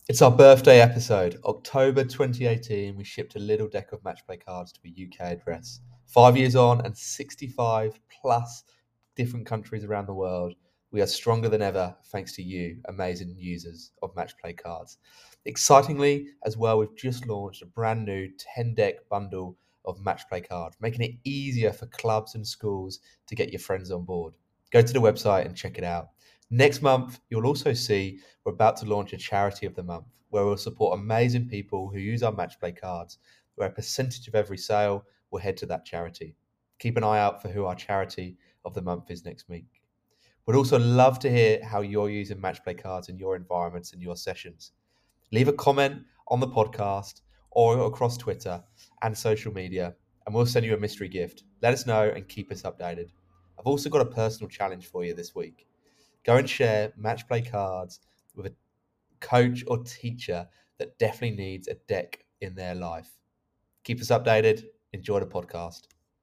It's our birthday episode. October 2018, we shipped a little deck of match play cards to a UK address. 5 years on and 65 plus different countries around the world, we are stronger than ever thanks to you, amazing users of match play cards. Excitingly, as well, we've just launched a brand new 10 deck bundle of match play cards, making it easier for clubs and schools to get your friends on board. Go to the website and check it out. Next month, you'll also see we're about to launch a charity of the month where we'll support amazing people who use our match play cards, where a percentage of every sale will head to that charity. Keep an eye out for who our charity of the month is next week. We'd also love to hear how you're using match play cards in your environments and your sessions. Leave a comment on the podcast or across Twitter and social media, and we'll send you a mystery gift. Let us know and keep us updated. I've also got a personal challenge for you this week. Go and share match play cards with a coach or teacher that definitely needs a deck in their life. Keep us updated. Enjoy the podcast.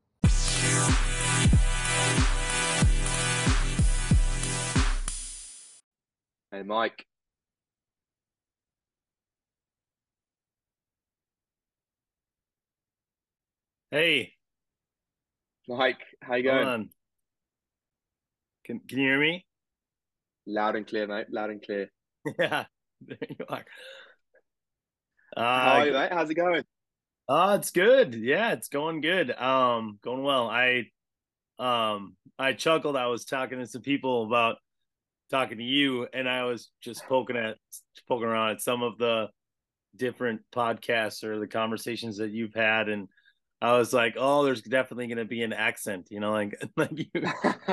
Hey, Mike. Hey, Mike, how you hold going? on. Can you hear me? Loud and clear, mate. Loud and clear. Yeah, there you are. How Uh, are you, mate? How's it going? it's good. Yeah, it's going good. Going well. I chuckled. I was talking to some people about talking to you, and I was just poking around at some of the different podcasts or the conversations that you've had, and I was like, oh, there's definitely going to be an accent, like like you.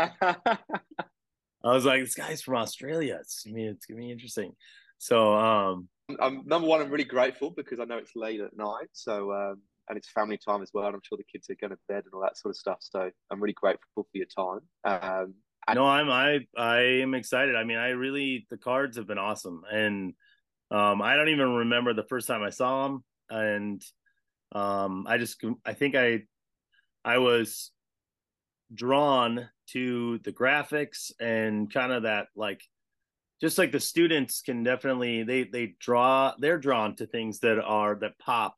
I was like, this guy's from Australia. It's gonna be interesting. So, I'm number one. I'm really grateful because I know it's late at night, so and it's family time as well. And I'm sure the kids are going to bed and all that sort of stuff. So I'm really grateful for your time. And no, I am excited. I mean, the cards have been awesome, and I don't even remember the first time I saw them, and I think I was drawn to the graphics and kind of that, like, just like the students can definitely they're drawn to things that pop,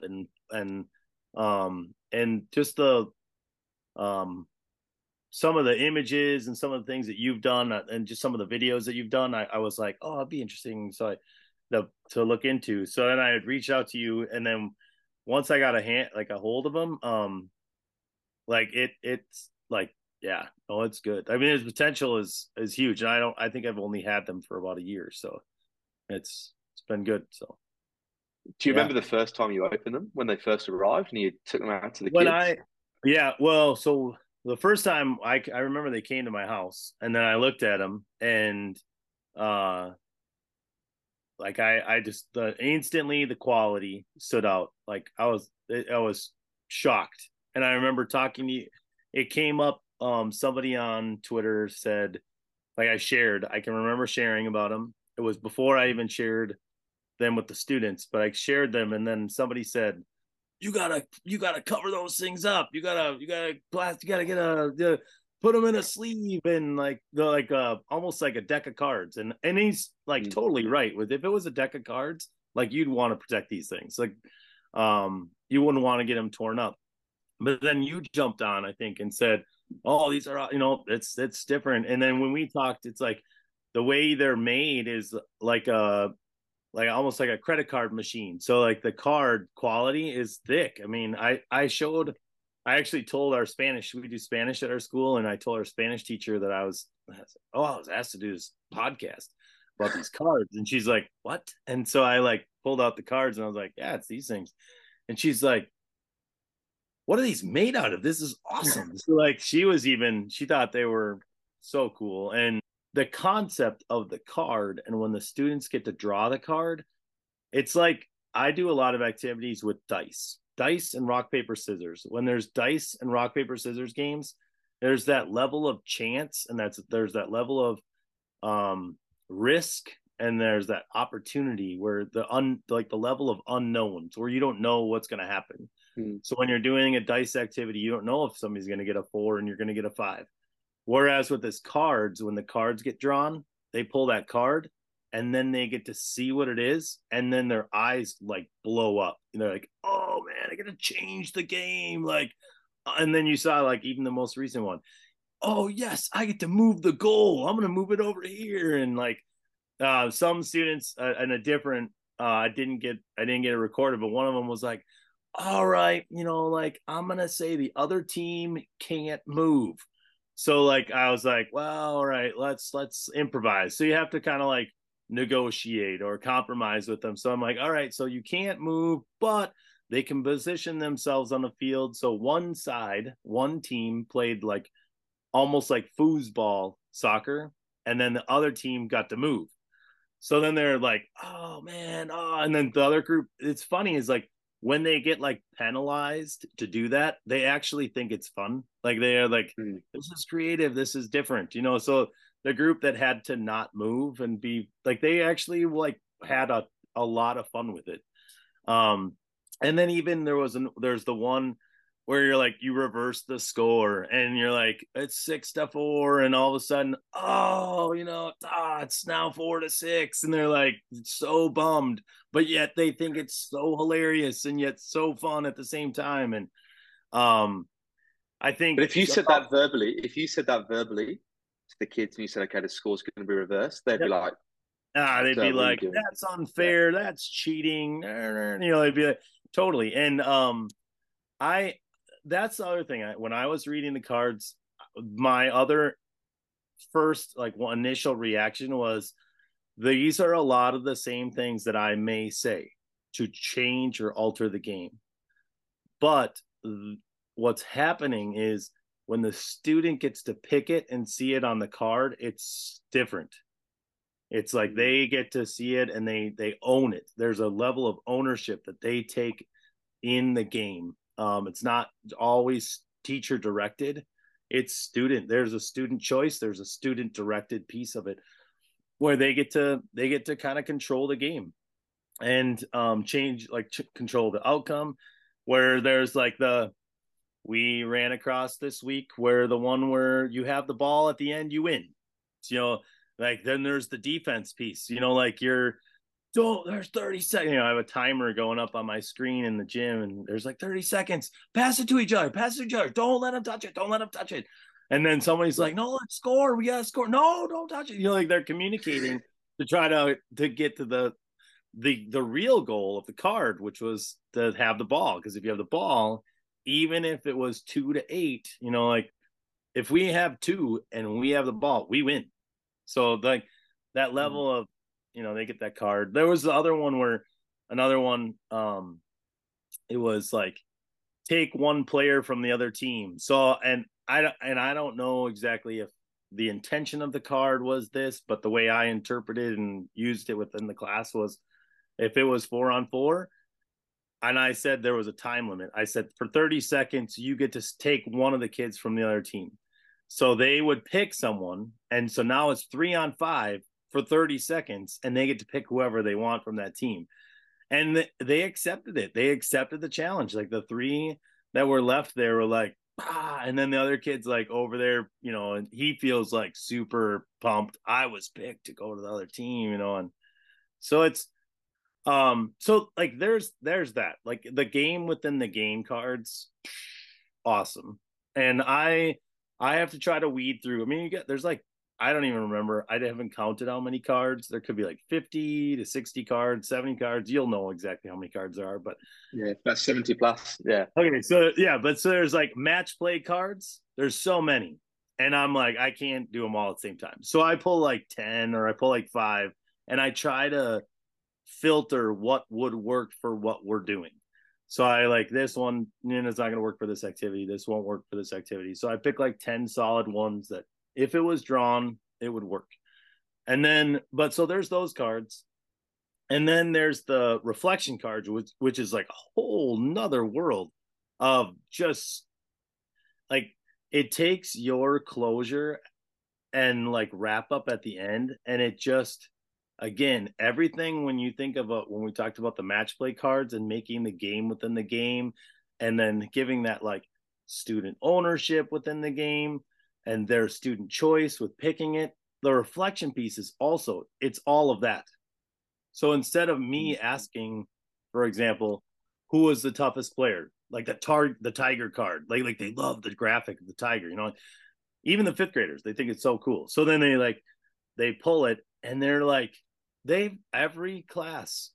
and just the um some of the images and some of the things that you've done, and just some of the videos that you've done, I was like, oh, it'd be interesting. To look into. So then I had reached out to you, and then once I got a hold of them, like it's like, yeah, oh, it's good. I mean, his potential is huge, and I think I've only had them for about a year, so it's been good. So do you yeah, remember the first time you opened them when they first arrived and you took them out to the when kids? I yeah, well, so the first time I remember they came to my house, and then I looked at them, and uh like I just instantly the quality stood out. Like I was shocked. And I remember talking to you, it came up, somebody on Twitter said, like, I can remember sharing about them. It was before I even shared them with the students, but I shared them, and then somebody said, you gotta cover those things up. You gotta get put them in a sleeve, and like almost like a deck of cards. And he's like totally right with, if it was a deck of cards, like, you'd want to protect these things. Like, you wouldn't want to get them torn up. But then you jumped on, I think, and said, oh, these are, it's different. And then when we talked, it's like the way they're made is like almost like a credit card machine. So like the card quality is thick. I mean, I actually told our Spanish, we do Spanish at our school, and I told our Spanish teacher that I was asked to do this podcast about these cards, and she's like, what? And so I like pulled out the cards, and I was like, yeah, it's these things. And she's like, what are these made out of? This is awesome. So like she thought they were so cool. And the concept of the card, and when the students get to draw the card, it's like, I do a lot of activities with dice and rock, paper, scissors. When there's dice and rock, paper, scissors games, there's that level of chance, and there's that level of risk, and there's that opportunity where like the level of unknowns where you don't know what's going to happen. Mm. So when you're doing a dice activity, you don't know if somebody's going to get a 4 and you're going to get a 5. Whereas with this cards, when the cards get drawn, they pull that card, and then and then they get to see what it is, and then their eyes like blow up. And they're like, "Oh man, I got to change the game!" Like, and then you saw like even the most recent one. Oh yes, I get to move the goal. I'm gonna move it over here, and like some students in a different. I didn't get it recorded, but one of them was like, "All right, like I'm gonna say the other team can't move." So like I was like, "Well, all right, let's improvise." So you have to kind of like negotiate or compromise with them. So I'm like, "All right, so you can't move, but they can position themselves on the field." So one team played like almost like foosball soccer, and then the other team got to move. So then they're like, "Oh man, oh," and then the other group. It's funny is like when they get like penalized to do that, they actually think it's fun. Like they are like, "This is creative. This is different," So the group that had to not move and be like, they actually like had a lot of fun with it. And then even there's the one where you're like you reverse the score and you're like it's 6-4 and all of a sudden it's now 4-6 and they're like so bummed, but yet they think it's so hilarious and yet so fun at the same time. And I think, but if you said that verbally to the kids and you said, okay, the score's going to be reversed, they'd be like, they'd be like, that's unfair, that's cheating, they'd be like, totally. And that's the other thing. When I was reading the cards, my other first initial reaction was these are a lot of the same things that I may say to change or alter the game. But what's happening is when the student gets to pick it and see it on the card, it's different. It's like they get to see it and they own it. There's a level of ownership that they take in the game. It's not always teacher directed. It's student. There's a student choice. There's a student directed piece of it where they get to kind of control the game and control the outcome. Where there's like we ran across this week where the one where you have the ball at the end, you win. Like then there's the defense piece. Like there's 30 seconds. I have a timer going up on my screen in the gym, and there's like 30 seconds. Pass it to each other. Don't let them touch it. And then somebody's like, "No, let's score. We gotta score. No, don't touch it." Like they're communicating to try to get to the real goal of the card, which was to have the ball. Because if you have the ball, even if it was 2-8, like if we have 2 and we have the ball, we win. So like that level of they get that card. There was the other one where another one, it was like take one player from the other team. So and I don't know exactly if the intention of the card was this, but the way I interpreted and used it within the class was if it was 4-on-4, and I said there was a time limit. I said for 30 seconds you get to take one of the kids from the other team. So they would pick someone, and so now it's 3-on-5 for 30 seconds, and they get to pick whoever they want from that team. And they accepted it. They accepted the challenge. Like the 3 that were left there were like, and then the other kid's like over there, and he feels like super pumped. I was picked to go to the other team, and so it's, so like there's that, like the game within the game cards, awesome. And I have to try to weed through. I mean, there's like, I don't even remember. I haven't counted how many cards. There could be like 50 to 60 cards, 70 cards. You'll know exactly how many cards there are, but yeah, that's 70 plus. Yeah. Okay. So yeah, but so there's like match play cards. There's so many. And I'm like, I can't do them all at the same time. So I pull like 10 or I pull like 5 and I try to filter what would work for what we're doing. So I like this one, it's not going to work for this activity. This won't work for this activity. So I pick like 10 solid ones that if it was drawn, it would work. And then, but so there's those cards. And then there's the reflection cards, which is like a whole nother world of just like, it takes your closure and like wrap up at the end. And it just, again, everything when you think about when we talked about the match play cards and making the game within the game, and then giving that like student ownership within the game and their student choice with picking it, the reflection piece is also, it's all of that. So instead of me asking, for example, who was the toughest player, like the tiger card, like they love the graphic of the tiger, you know, even the fifth graders, they think it's so cool. So then they pull it and they're like, every class,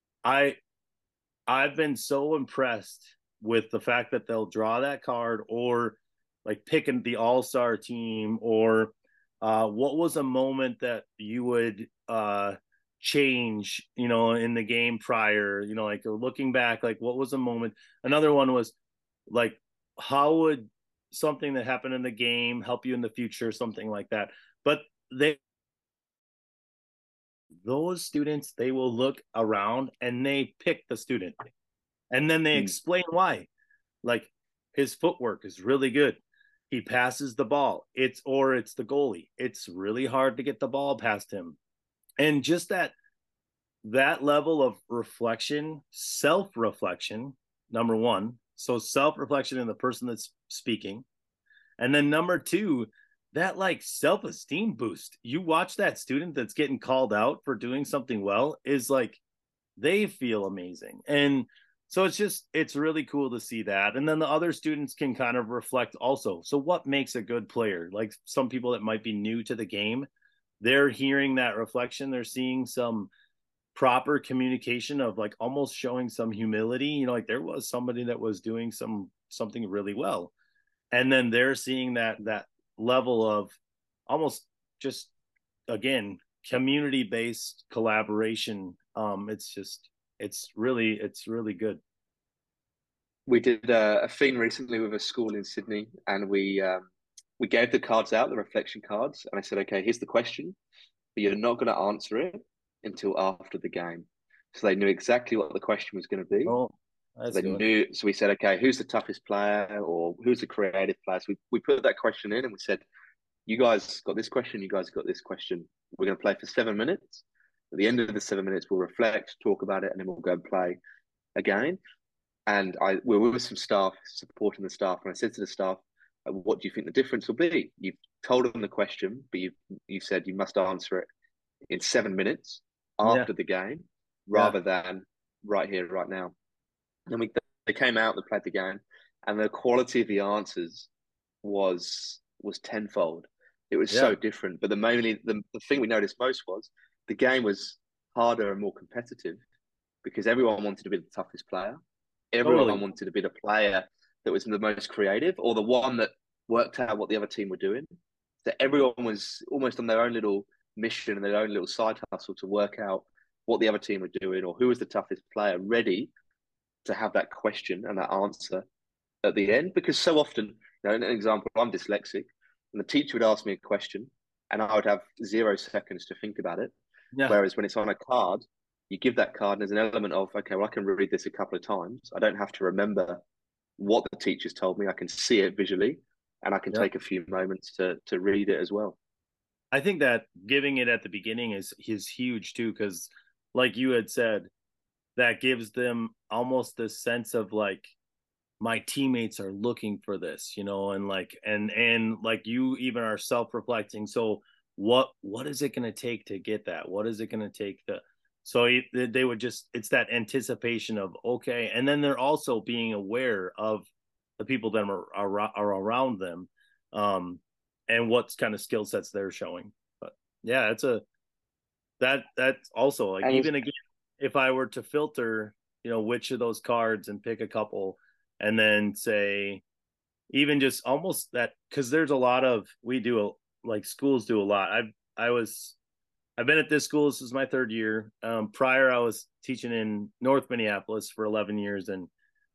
I've been so impressed with the fact that they'll draw that card, or like picking the all-star team, or what was a moment that you would change, you know, in the game prior, you know, like looking back, like what was a moment. Another one was like, how would something that happened in the game help you in the future, something like that. But those students, they will look around and they pick the student, and then they explain why. Like, his footwork is really good, he passes the ball, it's the goalie, it's really hard to get the ball past him. And just that level of reflection, self-reflection, number one, so self-reflection in the person that's speaking, and then number two, that like self-esteem boost. You watch that student that's getting called out for doing something well, is like, they feel amazing. And so it's really cool to see that. And then the other students can kind of reflect also. So what makes a good player? Like, some people that might be new to the game, they're hearing that reflection, they're seeing some proper communication of like almost showing some humility, you know, like there was somebody that was doing something really well, and then they're seeing that level of almost just, again, community based collaboration. It's really good. We did a thing recently with a school in Sydney, and we gave the cards out, the reflection cards, and I said, okay, here's the question, but you're not going to answer it until after the game. So they knew exactly what the question was going to be. Oh, so they knew. So we said, okay, who's the toughest player, or who's the creative player? So we put that question in, and we said, you guys got this question, you guys got this question. We're going to play for 7 minutes. At the end of the 7 minutes, we'll reflect, talk about it, and then we'll go and play again. And we were with some staff, supporting the staff, and I said to the staff, what do you think the difference will be? You've told them the question, but you said you must answer it in 7 minutes after the game, rather than right here, right now. And they came out, they played the game, and the quality of the answers was tenfold. It was so different. But the thing we noticed most was the game was harder and more competitive because everyone wanted to be the toughest player. Everyone wanted to be the player that was the most creative, or the one that worked out what the other team were doing. So everyone was almost on their own little mission and their own little side hustle to work out what the other team were doing, or who was the toughest player, ready to have that question and that answer at the end. Because so often, you know, an example, I'm dyslexic, and the teacher would ask me a question, and I would have 0 seconds to think about it. Yeah. Whereas when it's on a card, you give that card, and there's an element of, okay, well, I can read this a couple of times. I don't have to remember what the teacher's told me. I can see it visually, and I can take a few moments to read it as well. I think that giving it at the beginning is huge too, because like you had said, that gives them almost this sense of like, my teammates are looking for this, you know, and like, and like you even are self-reflecting. So what is it going to take to get that? What is it going to take so they would just, it's that anticipation of, okay. And then they're also being aware of the people that are around them, and what kind of skill sets they're showing. But yeah, that's also like, even again, if I were to filter, you know, which of those cards and pick a couple, and then say, even just almost that, because there's a lot of, schools do a lot. I've been at this school, this is my 3rd year. Prior, I was teaching in North Minneapolis for 11 years. And,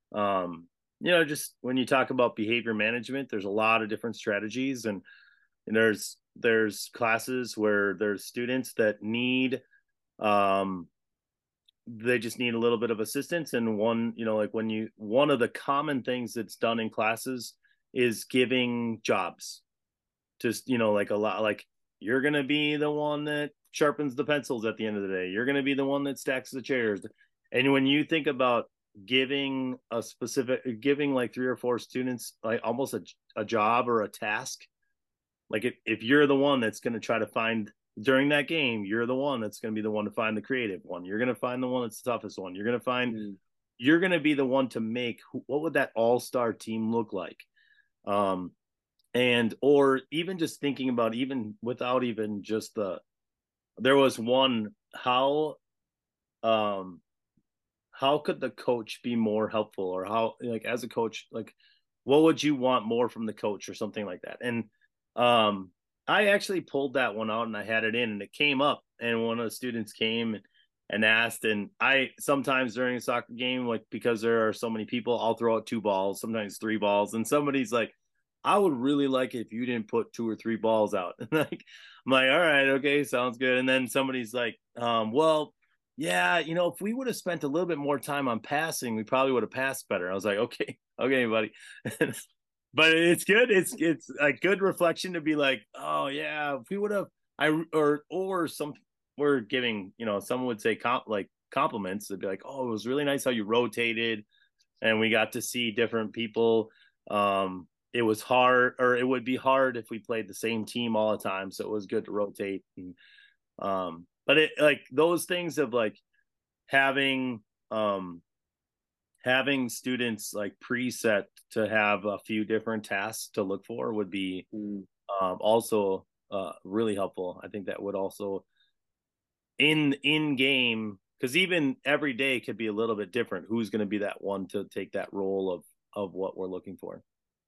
you know, just when you talk about behavior management, there's a lot of different strategies, and there's classes where there's students that need, they just need a little bit of assistance. And one of the common things that's done in classes is giving jobs. Just, you know, like a lot, like, you're going to be the one that sharpens the pencils at the end of the day. You're going to be the one that stacks the chairs. And when you think about giving like 3 or 4 students, like almost a job or a task, like if you're the one that's going to try to find during that game, you're the one that's going to be the one to find the creative one. You're going to find the one that's the toughest one. You're going to find, you're going to be the one to make, what would that all-star team look like? And, or even just thinking about, even without even just there was one, how could the coach be more helpful, or how, like, as a coach, like, what would you want more from the coach or something like that? And I actually pulled that one out and I had it in, and it came up, and one of the students came and asked, and I sometimes during a soccer game, like, because there are so many people, I'll throw out 2 balls, sometimes 3 balls, and somebody's like, I would really like it if you didn't put 2 or 3 balls out. And like, I'm like, all right, okay, sounds good. And then somebody's like, well, yeah, if we would have spent a little bit more time on passing, we probably would have passed better. I was like, okay, buddy. But it's good. It's a good reflection to be like, oh yeah, if we would have, or some, we're giving, someone would say compliments. They'd be like, oh, it was really nice how you rotated, and we got to see different people. It was hard, or it would be hard if we played the same team all the time. So it was good to rotate. And, but it, like, those things of like having students like preset to have a few different tasks to look for would be also really helpful. I think that would also in game, because even every day could be a little bit different. Who's going to be that one to take that role of what we're looking for?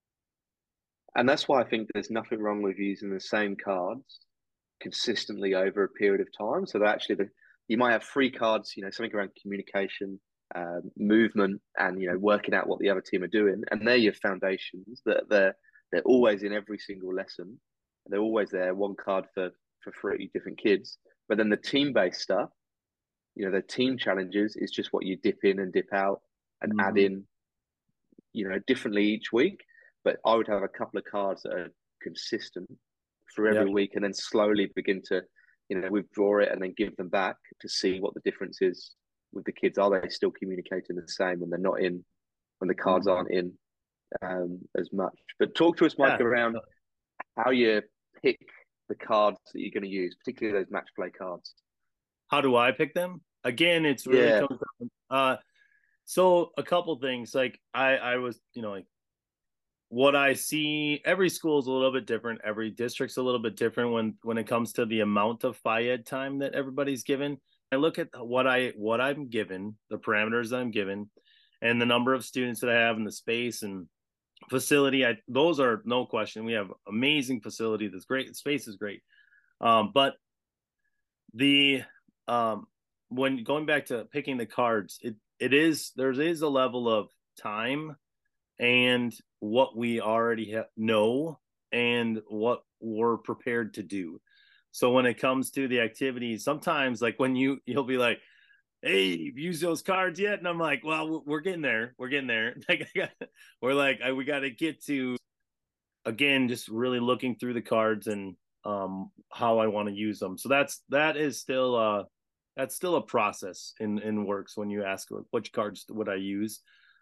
And that's why I think there's nothing wrong with using the same cards consistently over a period of time. So that actually, you might have 3 cards, something around communication, movement, and working out what the other team are doing, and they're your foundations. That they're always in every single lesson. They're always there. 1 card for 30 different kids. But then the team-based stuff, the team challenges is just what you dip in and dip out and add in, differently each week. But I would have a couple of cards that are consistent for every week, and then slowly begin to, withdraw it and then give them back to see what the difference is with the kids. Are they still communicating the same when they're not in, when the cards aren't in as much? But talk to us, Mike, around how you pick the cards that you're going to use, particularly those match play cards. How do I pick them? Again, it's really comes down. So a couple things. Like I was, like, what I see, every school is a little bit different. Every district's a little bit different when it comes to the amount of FIED time that everybody's given. I look at what I'm given, the parameters that I'm given, and the number of students that I have, in the space and facility. Those are no question. We have amazing facility that's great. The space is great. But the when going back to picking the cards, there is a level of time and what we already know and what we're prepared to do. So when it comes to the activities, sometimes, like, when you'll be like, hey, you've used those cards yet? And I'm like, well, we're getting there. We're getting there. We got to get to, again, just really looking through the cards and how I want to use them. So that is still a process in works when you ask which cards would I use.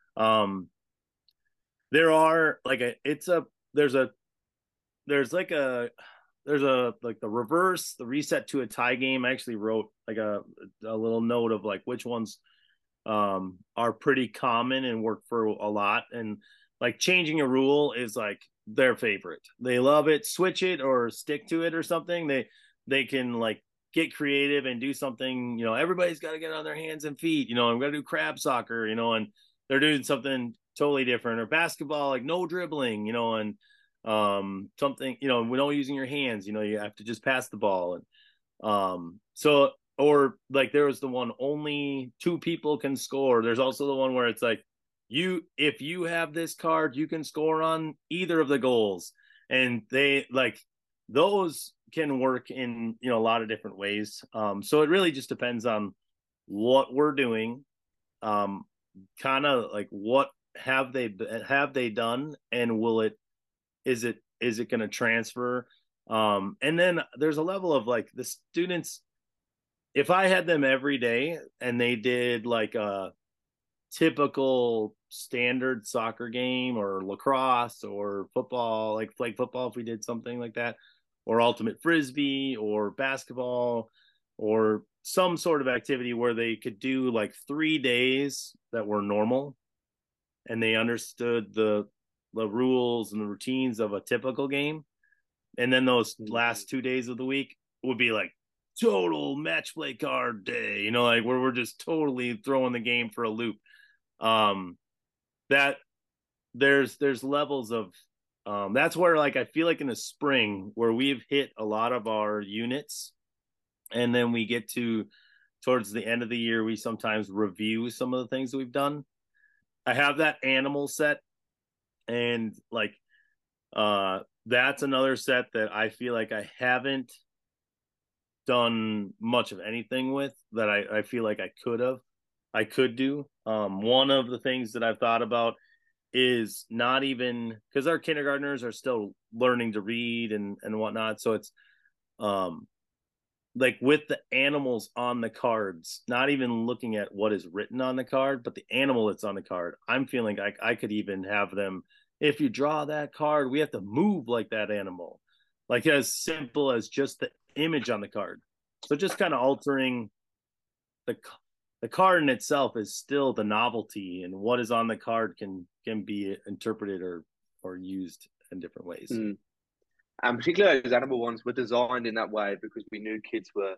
There are like there's the reverse, the reset to a tie game. I actually wrote like a little note of like which ones are pretty common and work for a lot. And like changing a rule is like their favorite. They love it. Switch it or stick to it or something. They can like get creative and do something. Everybody's got to get on their hands and feet. I'm going to do crab soccer. And they're doing something totally different, or basketball, like no dribbling, and something, without using your hands, you have to just pass the ball. And so, or like there was the one, only 2 people can score. There's also the one where it's like, if you have this card, you can score on either of the goals. And they like, those can work in, a lot of different ways. So it really just depends on what we're doing, kind of like what have they done, and is it going to transfer? And then there's a level of like the students, if I had them every day and they did like a typical standard soccer game or lacrosse or football, like flag football, if we did something like that, or ultimate frisbee or basketball or some sort of activity where they could do like 3 days that were normal and they understood the rules and the routines of a typical game. And then those last 2 days of the week would be like total match play card day, you know, like where we're just totally throwing the game for a loop. That there's levels of that's where, like, I feel like in the spring where we've hit a lot of our units, and then we get to towards the end of the year, we sometimes review some of the things that we've done. I have that animal set, and like that's another set that I feel like I haven't done much of anything with that I feel like I could do. One of the things that I've thought about is not even because our kindergartners are still learning to read and whatnot. So it's like with the animals on the cards, not even looking at what is written on the card, but the animal that's on the card. I'm feeling like I could even have them, if you draw that card, we have to move like that animal, like as simple as just the image on the card. So just kind of altering the card in itself is still the novelty, and what is on the card can be interpreted or used in different ways. And particularly those animal ones were designed in that way because we knew kids were,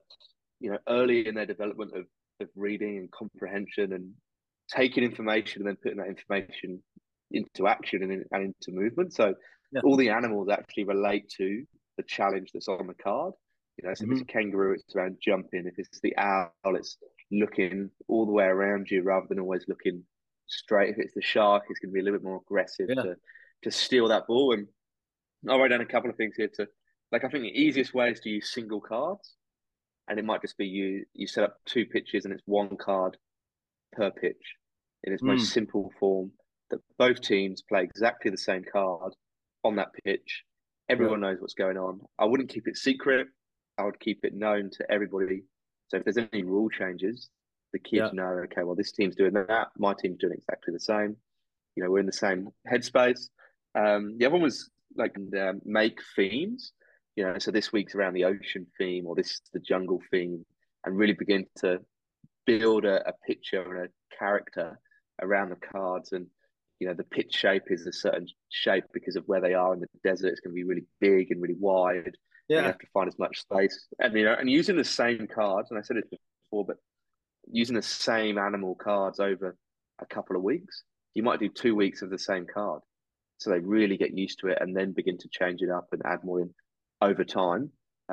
early in their development of reading and comprehension and taking information and then putting that information into action and into movement. So all the animals actually relate to the challenge that's on the card. So if it's a kangaroo, it's around jumping. If it's the owl, it's looking all the way around you rather than always looking straight. If it's the shark, it's going to be a little bit more aggressive to steal that ball. And I'll write down a couple of things here I think the easiest way is to use single cards. And it might just be you set up 2 pitches and it's 1 card per pitch in its most simple form, that both teams play exactly the same card on that pitch. Everyone knows what's going on. I wouldn't keep it secret. I would keep it known to everybody. So if there's any rule changes, the kids know, okay, well, this team's doing that. My team's doing exactly the same. We're in the same headspace. The other one was like make themes. So this week's around the ocean theme, or this is the jungle theme, and really begin to build a picture and a character around the cards. And the pitch shape is a certain shape because of where they are in the desert. It's going to be really big and really wide. You have to find as much space, and and using the same cards. And I said it before, but using the same animal cards over a couple of weeks, you might do 2 weeks of the same card, so they really get used to it, and then begin to change it up and add more in over time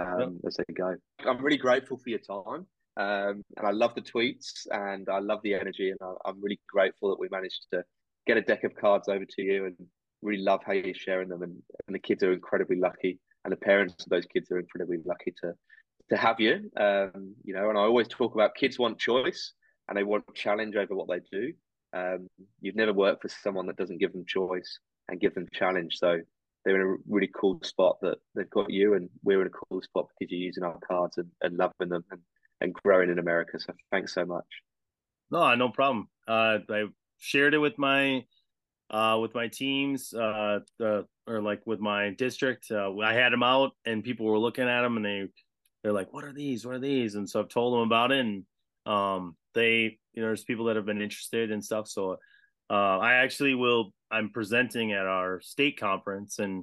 as they go. I'm really grateful for your time, and I love the tweets, and I love the energy, and I'm really grateful that we managed to get a deck of cards over to you, and really love how you're sharing them. And the kids are incredibly lucky, and the parents of those kids are incredibly lucky to have you. And I always talk about kids want choice and they want challenge over what they do. You've never worked for someone that doesn't give them choice and give them challenge. So they're in a really cool spot that they've got you, and we're in a cool spot because you're using our cards and loving them and growing in America. So thanks so much. No problem. I shared it with my teams, or like with my district. I had them out, and people were looking at them, and they're like, "What are these? What are these?" And so I've told them about it, and there's people that have been interested and stuff. So I'm presenting at our state conference, and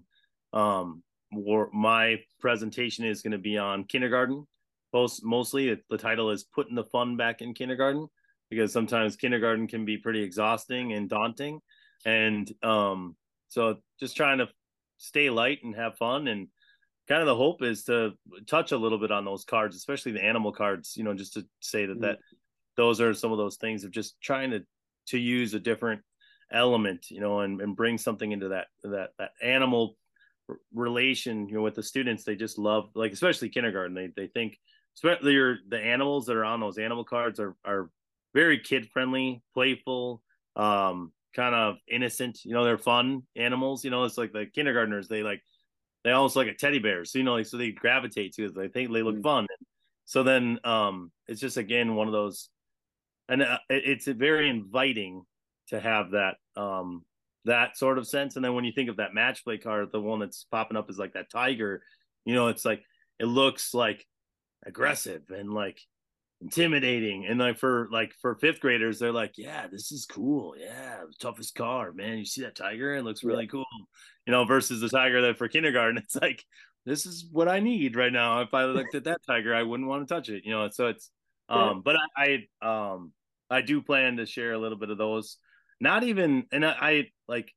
my presentation is going to be on kindergarten. Mostly, the title is "Putting the Fun Back in Kindergarten," because sometimes kindergarten can be pretty exhausting and daunting. And so just trying to stay light and have fun, and kind of the hope is to touch a little bit on those cards, especially the animal cards, just to say that those are some of those things of just trying to use a different element, and bring something into that animal relation, with the students. They just love, like, especially kindergarten, they think, especially the animals that are on those animal cards are very kid friendly, playful, kind of innocent, they're fun animals. It's like the kindergartners, they almost like a teddy bear, so so they gravitate to it. They think they look fun. So then it's just, again, one of those, and it's very inviting to have that sort of sense. And then when you think of that match play card, the one that's popping up is like that tiger, it's like it looks like aggressive and like intimidating, and like for fifth graders, they're like, yeah, this is cool, yeah, toughest card, man, you see that tiger, it looks really cool, versus the tiger that for kindergarten, it's like, this is what I need right now. If I looked at that tiger, I wouldn't want to touch it, so it's but I do plan to share a little bit of those, not even, and I like,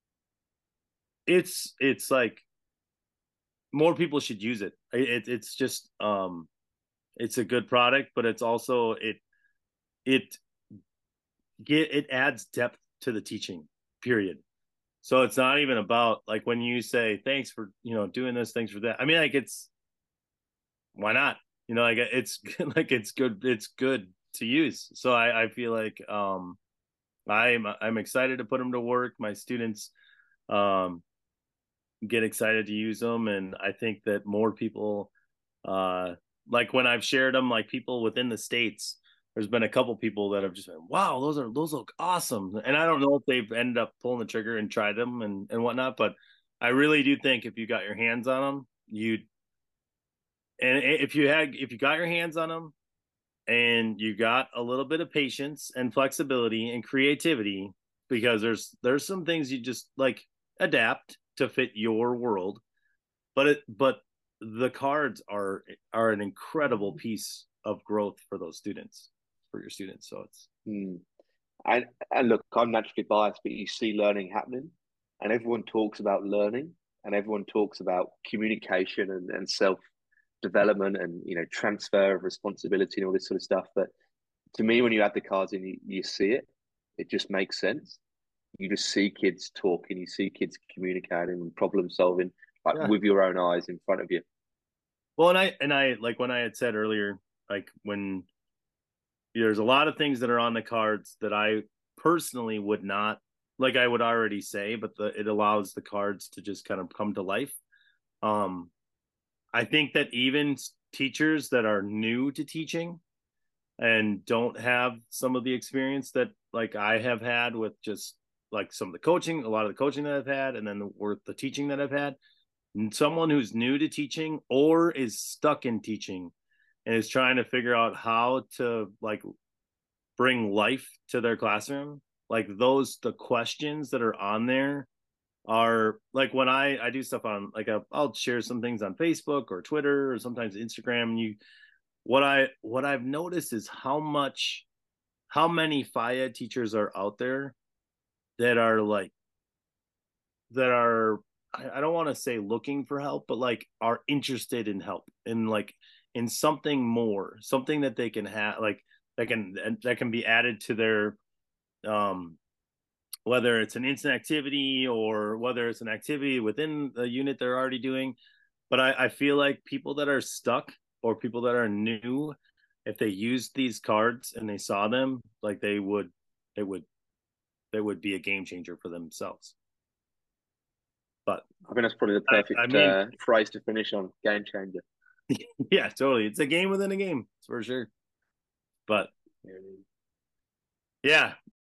it's like more people should use it. It's just it's a good product, but it's also it adds depth to the teaching, period. So it's not even about like when you say thanks for doing this, thanks for that. I mean, like, it's, why not? Like, it's like, it's good to use. So I feel like I'm excited to put them to work. My students get excited to use them, and I think that more people like when I've shared them, like people within the States, there's been a couple people that have just been, wow, those look awesome. And I don't know if they've ended up pulling the trigger and tried them and whatnot, but I really do think if you got your hands on them, if you got your hands on them and you got a little bit of patience and flexibility and creativity, because there's some things you just like adapt to fit your world, but the cards are an incredible piece of growth for your students. So it's and look, I'm naturally biased, but you see learning happening, and everyone talks about learning, and everyone talks about communication and self development, and transfer of responsibility and all this sort of stuff. But to me, when you add the cards in, you see it. It just makes sense. You just see kids talking, you see kids communicating and problem solving, like with your own eyes in front of you. Well, and I like when I had said earlier, like when there's a lot of things that are on the cards that I personally would not, like, I would already say, but it allows the cards to just kind of come to life. I think that even teachers that are new to teaching and don't have some of the experience that like I have had with just like some of the coaching, a lot of the coaching that I've had, and then the teaching that I've had, someone who's new to teaching or is stuck in teaching and is trying to figure out how to like bring life to their classroom, like the questions that are on there are like, when I do stuff on like I'll share some things on Facebook or Twitter or sometimes Instagram, and what I've noticed is how many FIA teachers are out there that are I don't want to say looking for help, but like are interested in help, in like in something more, something that they can have, like that can be added to their whether it's an instant activity or whether it's an activity within the unit they're already doing. But I feel like people that are stuck or people that are new, if they used these cards and they saw them, like they would be a game changer for themselves. But I think that's probably the perfect phrase to finish on, game changer. Yeah, totally. It's a game within a game, for sure. But yeah,